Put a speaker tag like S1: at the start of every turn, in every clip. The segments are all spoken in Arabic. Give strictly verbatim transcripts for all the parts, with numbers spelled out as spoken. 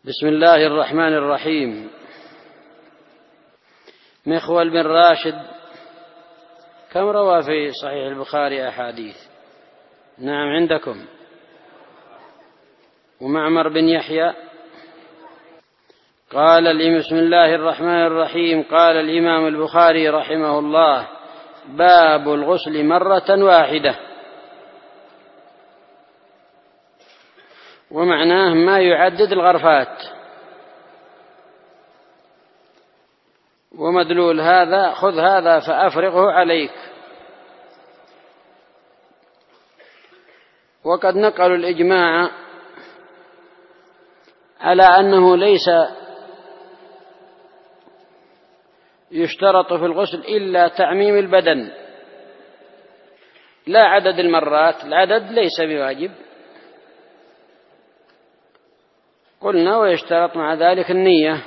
S1: بسم الله الرحمن الرحيم. مخول بن راشد كم روى في صحيح البخاري أحاديث؟ نعم عندكم. ومعمر بن يحيى قال بسم الله الرحمن الرحيم. قال الإمام البخاري رحمه الله: باب الغسل مرة واحدة. ومعناه ما يعدد الغرفات. ومدلول هذا: خذ هذا فأفرغه عليك. وقد نقلوا الإجماع على أنه ليس يشترط في الغسل إلا تعميم البدن، لا عدد المرات. العدد ليس بواجب. قلنا ويشترط مع ذلك النية،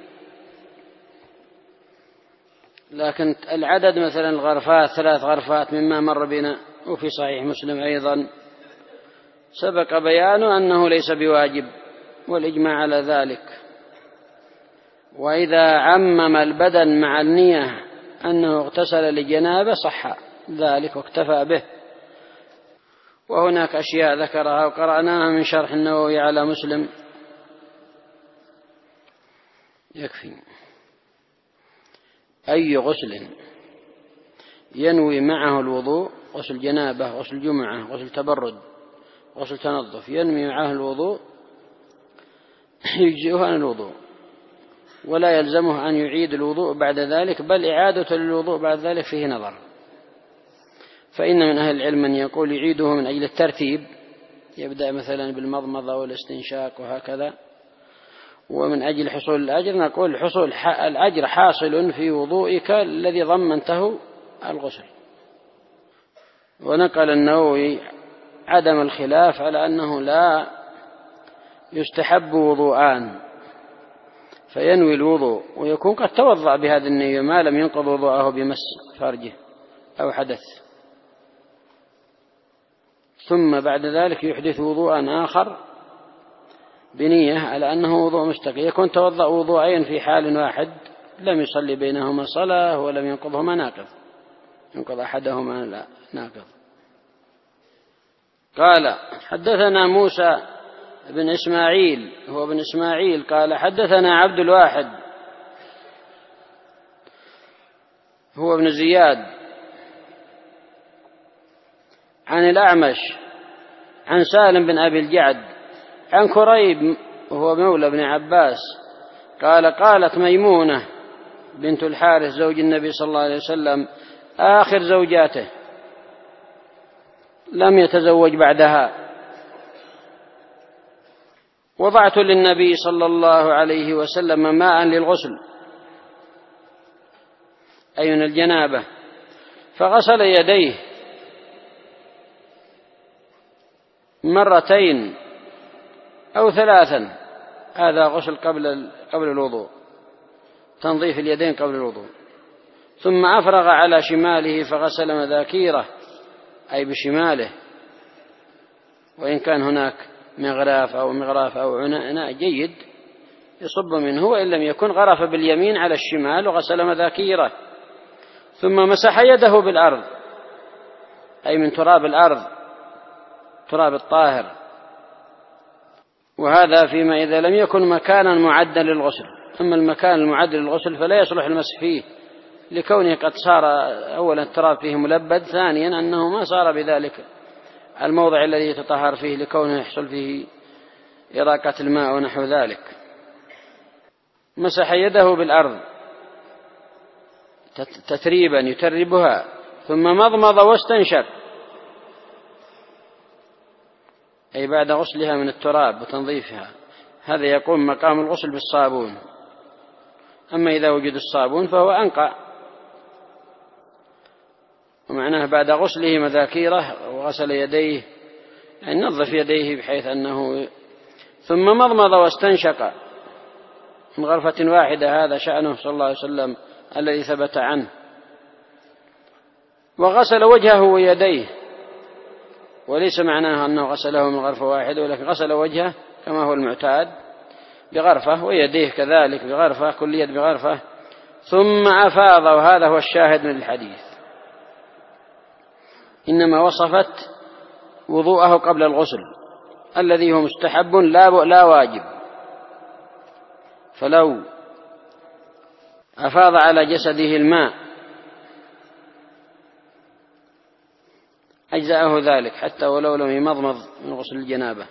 S1: لكن العدد مثلا الغرفات ثلاث غرفات مما مر بنا، وفي صحيح مسلم أيضا سبق بيانه أنه ليس بواجب، والإجماع على ذلك. وإذا عمم البدن مع النية أنه اغتسل لجنابه صح ذلك واكتفى به. وهناك أشياء ذكرها وقرأناها من شرح النووي على مسلم يكفي. أي غسل ينوي معه الوضوء: غسل جنابه، غسل جمعة، غسل تبرد، غسل تنظف، ينوي معه الوضوء يجزئه عن الوضوء، ولا يلزمه أن يعيد الوضوء بعد ذلك، بل إعادة للوضوء بعد ذلك فيه نظر. فإن من أهل العلم من يقول يعيده من أجل الترتيب، يبدأ مثلا بالمضمضة والاستنشاق وهكذا. ومن أجل حصول الأجر نقول حصول الأجر حاصل في وضوئك الذي ضمنته الغسل. ونقل النووي عدم الخلاف على أنه لا يستحب وضوءان، فينوي الوضوء ويكون قد توضأ بهذه النية ما لم ينقض وضوءه بمس فرجه أو حدث، ثم بعد ذلك يحدث وضوءا آخر بنية على أنه وضوء مستقل. يكون توضأ وضوءين في حال واحد لم يصلي بينهما صلاة ولم ينقضهما ناقض، ينقض أحدهما لا ناقض. قال: حدثنا موسى بن إسماعيل هو بن إسماعيل قال: حدثنا عبد الواحد هو ابن زياد عن الأعمش عن سالم بن أبي الجعد عن كريب وهو مولى بن عباس قال: قالت ميمونة بنت الحارث زوج النبي صلى الله عليه وسلم آخر زوجاته، لم يتزوج بعدها: وضعت للنبي صلى الله عليه وسلم ماء للغسل، أي من الجنابة، فغسل يديه مرتين أو ثلاثا. هذا غسل قبل قبل الوضوء، تنظيف اليدين قبل الوضوء. ثم أفرغ على شماله فغسل مذاكيره، أي بشماله، وإن كان هناك مغراف أو مغراف أو عناء جيد يصب منه، وإن لم يكن غرف باليمين على الشمال وغسل مذاكيره. ثم مسح يده بالأرض، أي من تراب الأرض، تراب الطاهر. وهذا فيما إذا لم يكن مكانا معدا للغسل. أما المكان المعد للغسل فلا يصلح المسح فيه، لكونه قد صار أولا التراب فيه ملبد، ثانيا أنه ما صار بذلك الموضع الذي يتطهر فيه، لكونه يحصل فيه إراقة الماء ونحو ذلك. مسح يده بالأرض تتريبا يتربها، ثم مضمض واستنشق، أي بعد غسلها من التراب وتنظيفها. هذا يقوم مقام الغسل بالصابون. أما إذا وجد الصابون فهو أنقع. ومعناه بعد غسله مذاكيره وغسل يديه، يعني نظف يديه بحيث أنه ثم مضمض واستنشق من غرفة واحدة. هذا شأنه صلى الله عليه وسلم الذي ثبت عنه. وغسل وجهه ويديه، وليس معناه أنه غسله من غرفة واحدة، ولكن غسل وجهه كما هو المعتاد، بغرفة ويديه كذلك بغرفة، كل يد بغرفة، ثم أفاض، وهذا هو الشاهد من الحديث، إنما وصفت وضوءه قبل الغسل الذي هو مستحب لا لا واجب. فلو أفاض على جسده الماء أجزأه ذلك حتى ولو لم يمضمض من غسل الجنابة،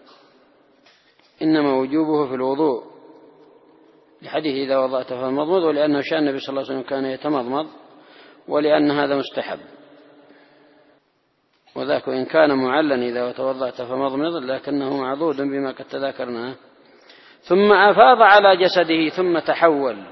S1: إنما وجوبه في الوضوء لحديث إذا وضأت فمضمض، ولأنه شاء النبي صلى الله عليه وسلم كان يتمضمض، ولأن هذا مستحب. وذاك إن كان معلا إذا توضأت فمضمض، لكنه معضود بما قد تذاكرناه. ثم أفاض على جسده ثم تحول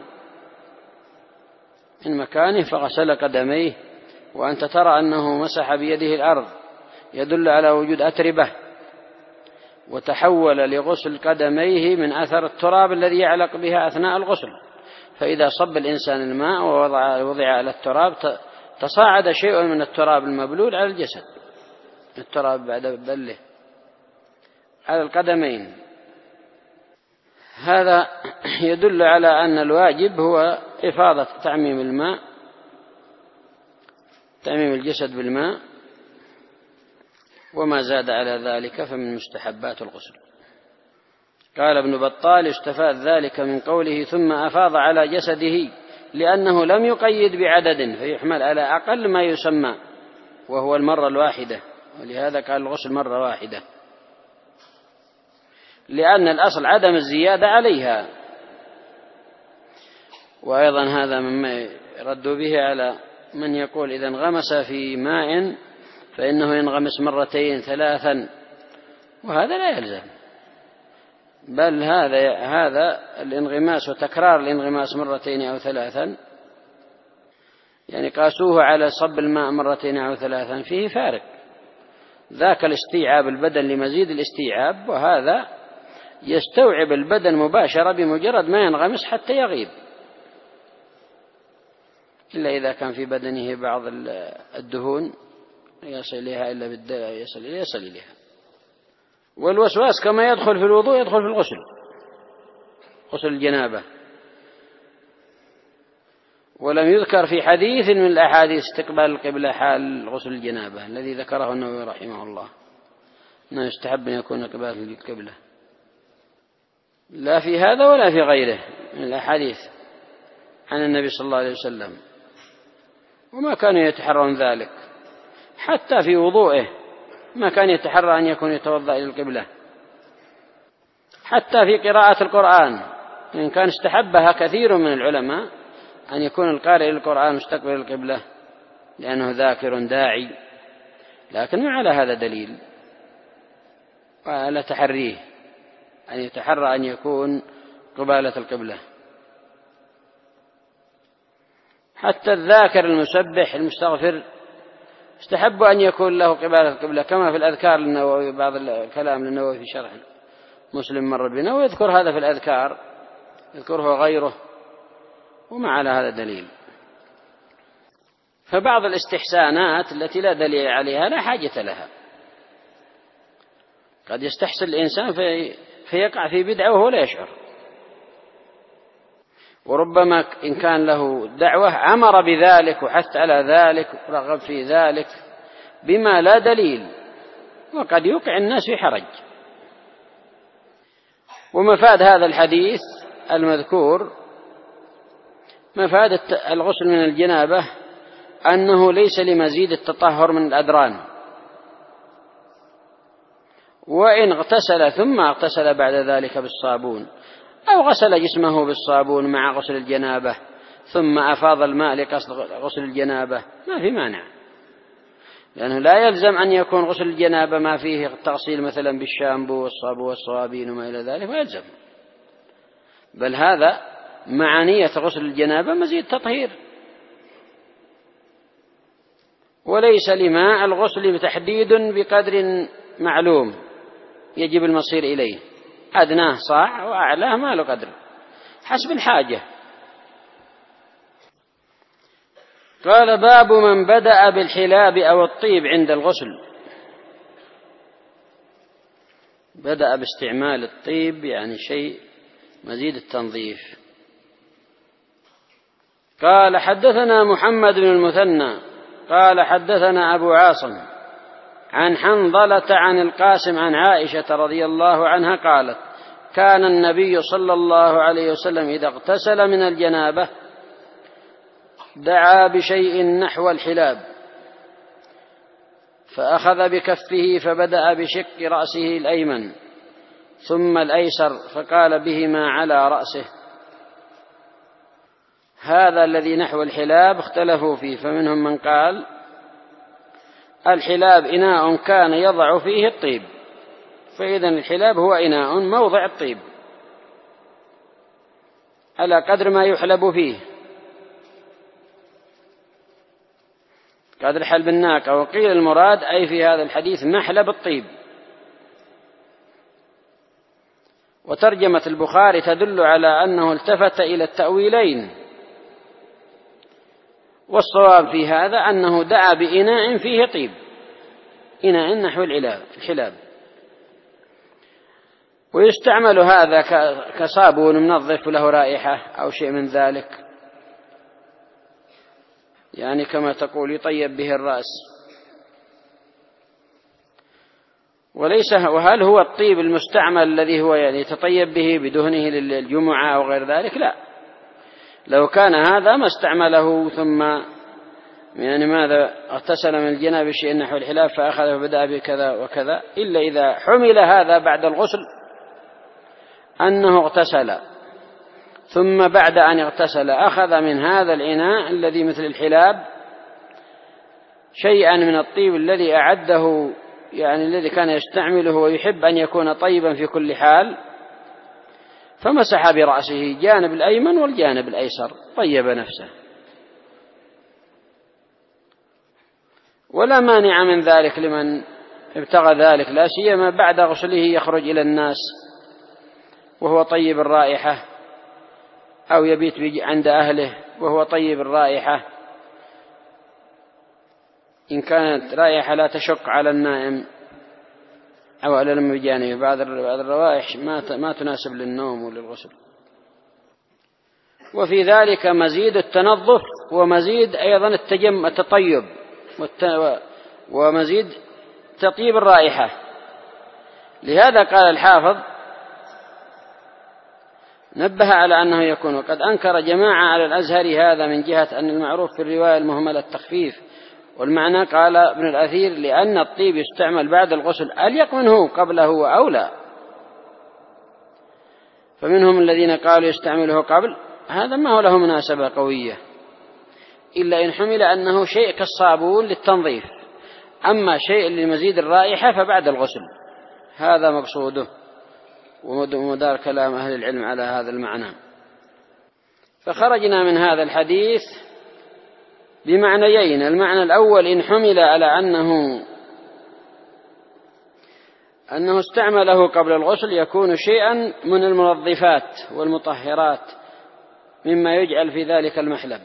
S1: من مكانه فغسل قدميه، وأنت ترى أنه مسح بيده الأرض يدل على وجود أتربة، وتحول لغسل قدميه من أثر التراب الذي يعلق بها أثناء الغسل. فإذا صب الإنسان الماء ووضع وضع على التراب تصاعد شيء من التراب المبلول على الجسد، التراب بعد بله على القدمين. هذا يدل على أن الواجب هو إفاضة تعميم الماء، تعميم الجسد بالماء، وما زاد على ذلك فمن مستحبات الغسل. قال ابن بطال استفاد ذلك من قوله ثم أفاض على جسده، لأنه لم يقيد بعدد فيحمل على أقل ما يسمى وهو المرة الواحدة، ولهذا قال الغسل مرة واحدة، لأن الأصل عدم الزيادة عليها. وأيضا هذا مما يرد به على من يقول إذا انغمس في ماء فإنه ينغمس مرتين ثلاثا، وهذا لا يلزم، بل هذا هذا الانغماس وتكرار الانغماس مرتين أو ثلاثا، يعني قاسوه على صب الماء مرتين أو ثلاثا فيه فارق. ذاك الاستيعاب البدن لمزيد الاستيعاب، وهذا يستوعب البدن مباشرة بمجرد ما ينغمس حتى يغيب، إلا إذا كان في بدنه بعض الدهون يصل إليها إلا بالداء يصل إليها يصل إليها. والوسواس كما يدخل في الوضوء يدخل في الغسل، غسل الجنابة. ولم يذكر في حديث من الأحاديث استقبال القبلة حال غسل الجنابة الذي ذكره النووي رحمه الله، أنه يستحب أن يكون قبلة القبلة، لا في هذا ولا في غيره من الأحاديث عن النبي صلى الله عليه وسلم، وما كانوا يتحرون ذلك. حتى في وضوئه ما كان يتحرى أن يكون يتوضأ إلى القبلة. حتى في قراءة القرآن إن كان استحبها كثير من العلماء أن يكون القارئ للقرآن مستقبل القبلة لأنه ذاكر داعي، لكن ما على هذا دليل وعلى تحريه أن يتحرى أن يكون قبالة القبلة. حتى الذاكر المسبح المستغفر استحب أن يكون له قبالة القبلة، كما في الأذكار للنووي، بعض الكلام للنووي في شرح مسلم مر بنا، ويذكر هذا في الأذكار يذكره غيره، وما على هذا دليل. فبعض الاستحسانات التي لا دليل عليها لا حاجة لها، قد يستحسن الإنسان في فيقع في بدعة وهو لا يشعر، وربما إن كان له دعوة أمر بذلك وحث على ذلك ورغب في ذلك بما لا دليل، وقد يوقع الناس في حرج. ومفاد هذا الحديث المذكور مفاد الغسل من الجنابة أنه ليس لمزيد التطهر من الأدران، وإن اغتسل ثم اغتسل بعد ذلك بالصابون أو غسل جسمه بالصابون مع غسل الجنابة ثم أفاض الماء لقصد غسل الجنابة ما في مانع، لأنه لا يلزم أن يكون غسل الجنابة ما فيه التغسيل مثلا بالشامبو والصابون والصوابين وما إلى ذلك، ما يلزم، بل هذا مع نية غسل الجنابة مزيد تطهير. وليس لماء الغسل تحديد بقدر معلوم يجب المصير إليه، أدناه صاع وأعلاه ما له قدر حسب الحاجة. قال باب من بدأ بالحلاب أو الطيب عند الغسل. بدأ باستعمال الطيب يعني شيء مزيد التنظيف. قال حدثنا محمد بن المثنى قال حدثنا أبو عاصم عن حنظلة عن القاسم عن عائشة رضي الله عنها قالت كان النبي صلى الله عليه وسلم إذا اغتسل من الجنابة دعا بشيء نحو الحلاب فأخذ بكفه فبدأ بشق رأسه الأيمن ثم الأيسر فقال بهما على رأسه. هذا الذي نحو الحلاب اختلفوا فيه، فمنهم من قال الحلاب إناء كان يضع فيه الطيب، فإذن الحلاب هو إناء موضع الطيب على قدر ما يحلب فيه، قدر حلب الناقة. وقيل المراد أي في هذا الحديث محلب الطيب. وترجمة البخاري تدل على أنه التفت إلى التأويلين، والصواب في هذا أنه دعا بإناء فيه طيب، إناء نحو الحلاب. ويستعمل هذا كصابون منظف له رائحة أو شيء من ذلك، يعني كما تقول يطيب به الرأس. وليس وهل هو الطيب المستعمل الذي هو يعني يتطيب به بدهنه للجمعة أو غير ذلك؟ لا، لو كان هذا ما استعمله ثم يعني ماذا اغتسل من الجنابة بشيء نحو الحلاب فأخذ فبدأ بكذا وكذا، إلا إذا حمل هذا بعد الغسل أنه اغتسل ثم بعد أن اغتسل أخذ من هذا الإناء الذي مثل الحلاب شيئا من الطيب الذي أعده، يعني الذي كان يستعمله ويحب أن يكون طيبا في كل حال، فمسح برأسه جانب الأيمن والجانب الأيسر، طيب نفسه. ولا مانع من ذلك لمن ابتغى ذلك، لا سيما بعد غسله يخرج إلى الناس وهو طيب الرائحة، أو يبيت عند أهله وهو طيب الرائحة، إن كانت رائحة لا تشق على النائم أو على المجانب. بعض الروائح ما تناسب للنوم وللغسل. وفي ذلك مزيد التنظف ومزيد أيضا التجم التطيب ومزيد تطيب الرائحة. لهذا قال الحافظ نبه على أنه يكون، وقد أنكر جماعة على الأزهري هذا من جهة أن المعروف في الرواية المهملة التخفيف، والمعنى قال ابن الأثير لأن الطيب يستعمل بعد الغسل أليق منه قبله وأولى، فمنهم الذين قالوا يستعمله قبل، هذا ما هو له مناسبة قوية إلا إن حمل أنه شيء كالصابون للتنظيف، أما شيء لمزيد الرائحة فبعد الغسل، هذا مقصوده ومدار كلام أهل العلم على هذا المعنى. فخرجنا من هذا الحديث بمعنيين: المعنى الأول إن حمل على أنه أنه استعمله قبل الغسل يكون شيئا من المنظفات والمطهرات مما يجعل في ذلك المحلب،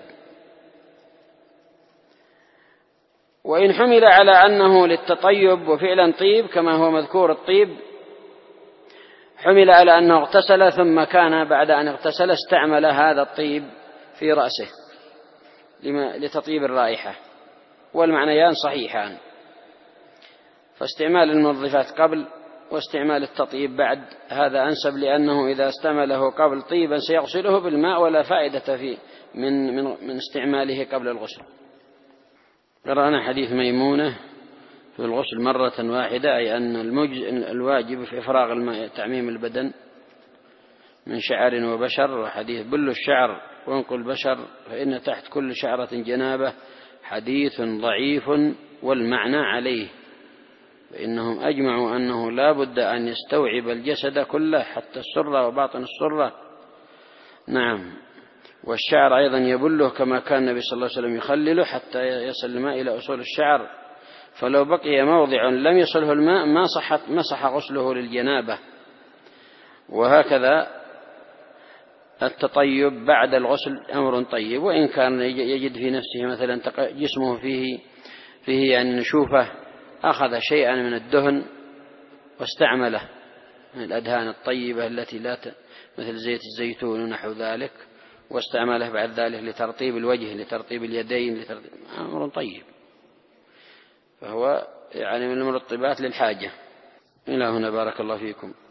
S1: وإن حمل على أنه للتطيب وفعلا طيب كما هو مذكور الطيب، حمل على أنه اغتسل ثم كان بعد أن اغتسل استعمل هذا الطيب في رأسه لتطيب الرائحة، والمعنيان صحيحان، فاستعمال المنظفات قبل واستعمال التطيب بعد هذا أنسب، لأنه إذا استعمله قبل طيبا سيغسله بالماء ولا فائدة فيه من, من, من استعماله قبل الغسل. قرأنا حديث ميمونة في الغسل مرة واحدة، أي أن المجزء الواجب في إفراغ الماء تعميم البدن من شعر وبشر، وحديث بل الشعر وانقل البشر فإن تحت كل شعرة جنابة، حديث ضعيف والمعنى عليه، فإنهم أجمعوا أنه لا بد أن يستوعب الجسد كله حتى السرة وباطن السرة. نعم، والشعر أيضا يبله كما كان النبي صلى الله عليه وسلم يخلله حتى يصل الماء إلى أصول الشعر، فلو بقي موضع لم يصله الماء ما صحت مسح غسله للجنابة. وهكذا التطيب بعد الغسل أمر طيب، وإن كان يجد في نفسه مثلا جسمه فيه فيه يعني نشوفه، أخذ شيئا من الدهن واستعمله من الأدهان الطيبة التي لا مثل زيت الزيتون ونحو ذلك، واستعماله بعد ذلك لترطيب الوجه لترطيب اليدين لترطيب أمر طيب، فهو يعني من المرطبات للحاجة. إلى هنا بارك الله فيكم.